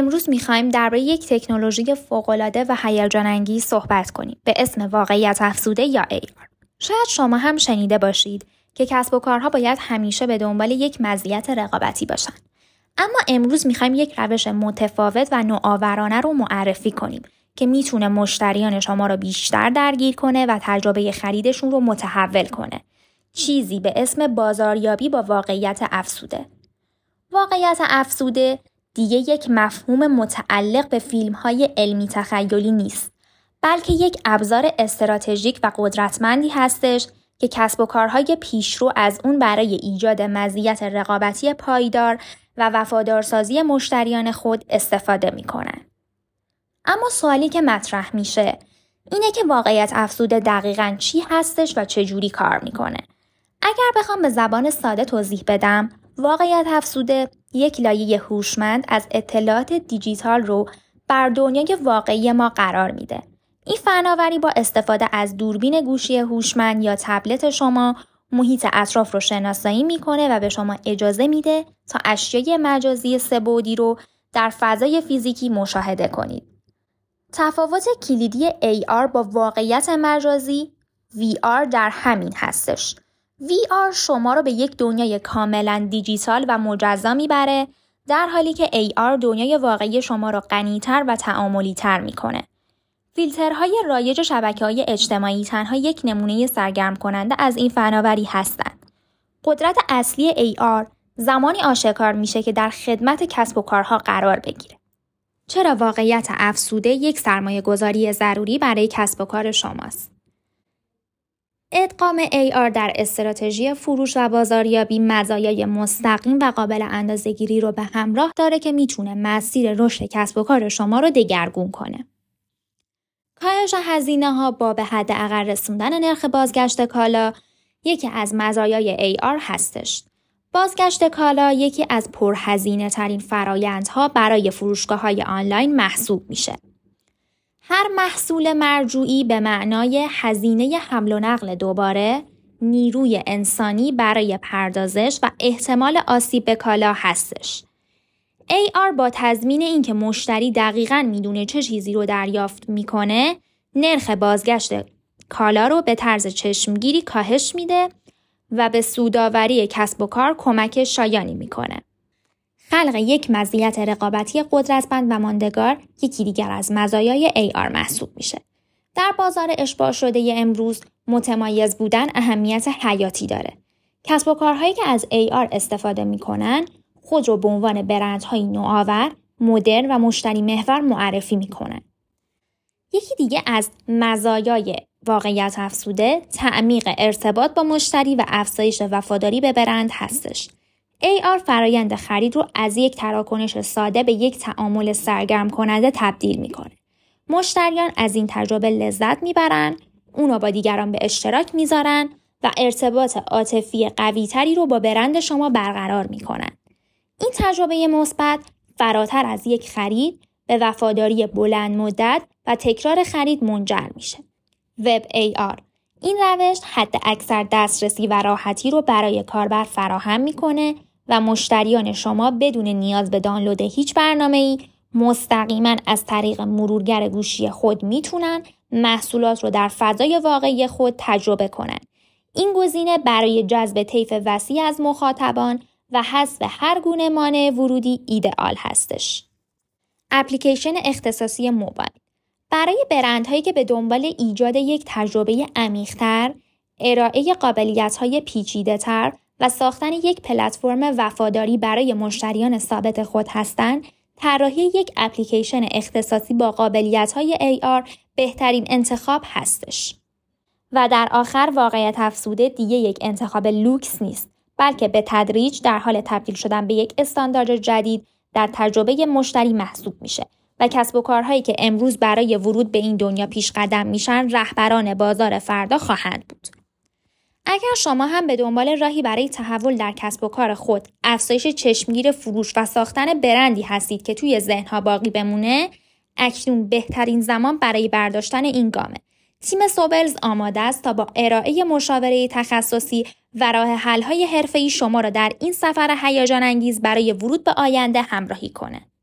امروز می‌خوایم درباره یک تکنولوژی فوق‌العاده و هیجان انگیز صحبت کنیم به اسم واقعیت افزوده یا AR. شاید شما هم شنیده باشید که کسب و کارها باید همیشه به دنبال یک مزیت رقابتی باشن. اما امروز می‌خوایم یک روش متفاوت و نوآورانه رو معرفی کنیم که میتونه مشتریان شما رو بیشتر درگیر کنه و تجربه خریدشون رو متحول کنه. چیزی به اسم بازاریابی با واقعیت افزوده. واقعیت افزوده دیگه یک مفهوم متعلق به فیلم‌های علمی تخیلی نیست، بلکه یک ابزار استراتژیک و قدرتمندی هستش که کسب و کارهای پیشرو از اون برای ایجاد مزیت رقابتی پایدار و وفادارسازی مشتریان خود استفاده می‌کنن. اما سوالی که مطرح میشه اینه که واقعیت افزوده دقیقاً چی هستش و چجوری کار میکنه. اگر بخوام به زبان ساده توضیح بدم، واقعیت افزوده یک لایه هوشمند از اطلاعات دیجیتال رو بر دنیای واقعی ما قرار میده. این فناوری با استفاده از دوربین گوشی هوشمند یا تبلت شما محیط اطراف رو شناسایی میکنه و به شما اجازه میده تا اشیای مجازی سه‌بعدی رو در فضای فیزیکی مشاهده کنید. تفاوت کلیدی AR با واقعیت مجازی VR در همین هستش. VR شما رو به یک دنیای کاملا دیجیتال و مجزا میبره، در حالی که AR دنیای واقعی شما رو غنی‌تر و تعاملی‌تر میکنه. فیلترهای رایج شبکه‌های اجتماعی تنها یک نمونه سرگرم کننده از این فناوری هستند. قدرت اصلی AR زمانی آشکار میشه که در خدمت کسب و کارها قرار بگیره. چرا واقعیت افزوده یک سرمایه‌گذاری ضروری برای کسب و کار شماست؟ ادغام AR در استراتژی فروش و بازاریابی مزایای مستقیم و قابل اندازه‌گیری رو به همراه داره که میتونه مسیر رشد کسب و کار شما رو دگرگون کنه. کاهش هزینه‌ها با به حداقل رسوندن نرخ بازگشت کالا یکی از مزایای AR هستش. بازگشت کالا یکی از پرهزینه ترین فرایندها برای فروشگاه‌های آنلاین محسوب میشه. هر محصول مرجوعی به معنای هزینه حمل و نقل دوباره، نیروی انسانی برای پردازش و احتمال آسیب به کالا هستش. AR با تضمین اینکه مشتری دقیقاً میدونه چه چیزی رو دریافت میکنه، نرخ بازگشت کالا رو به طرز چشمگیری کاهش میده و به سودآوری کسب و کار کمک شایانی میکنه. خلق یک مزیت رقابتی قدرتمند و ماندگار یکی دیگر از مزایای AR محسوب میشه. در بازار اشباع شده امروز متمایز بودن اهمیت حیاتی داره. کسب و کارهایی که از AR استفاده میکنن خود رو به عنوان برندهای نوآور، مدرن و مشتری محور معرفی میکنن. یکی دیگه از مزایای واقعیت افزوده تعمیق ارتباط با مشتری و افزایش وفاداری به برند هستش. AR فرایند خرید رو از یک تراکنش ساده به یک تعامل سرگرم کننده تبدیل میکنه. مشتریان از این تجربه لذت میبرن، اونو با دیگران به اشتراک میذارن و ارتباط عاطفی قوی‌تری رو با برند شما برقرار میکنن. این تجربه مثبت فراتر از یک خرید به وفاداری بلند مدت و تکرار خرید منجر میشه. وب AR این روش حد اکثر دسترسی و راحتی رو برای کاربر فراهم میکنه و مشتریان شما بدون نیاز به دانلود هیچ برنامه‌ای مستقیما از طریق مرورگر گوشی خود میتونن محصولات رو در فضای واقعی خود تجربه کنن. این گزینه برای جذب طیف وسیع از مخاطبان و حذف هر گونه مانع ورودی ایدئال هستش. اپلیکیشن اختصاصی موبایل برای برندهایی که به دنبال ایجاد یک تجربه عمیق‌تر، ارائه قابلیت‌های پیچیده‌تر و ساختن یک پلتفرم وفاداری برای مشتریان ثابت خود هستند، طراحی یک اپلیکیشن اختصاصی با قابلیت‌های AR بهترین انتخاب هستش. و در آخر واقعیت افزوده دیگه یک انتخاب لوکس نیست، بلکه به تدریج در حال تبدیل شدن به یک استاندارد جدید در تجربه مشتری محسوب میشه و کسب و کارهایی که امروز برای ورود به این دنیا پیش قدم میشن رهبران بازار فردا خواهند بود. اگر شما هم به دنبال راهی برای تحول در کسب و کار خود، افزایش چشمگیر فروش و ساختن برندی هستید که توی ذهن‌ها باقی بمونه، اکنون بهترین زمان برای برداشتن این گامه. تیم سوبلز آماده است تا با ارائه مشاوره تخصصی و راه حل‌های حرفه‌ای شما را در این سفر هیجان انگیز برای ورود به آینده همراهی کنه.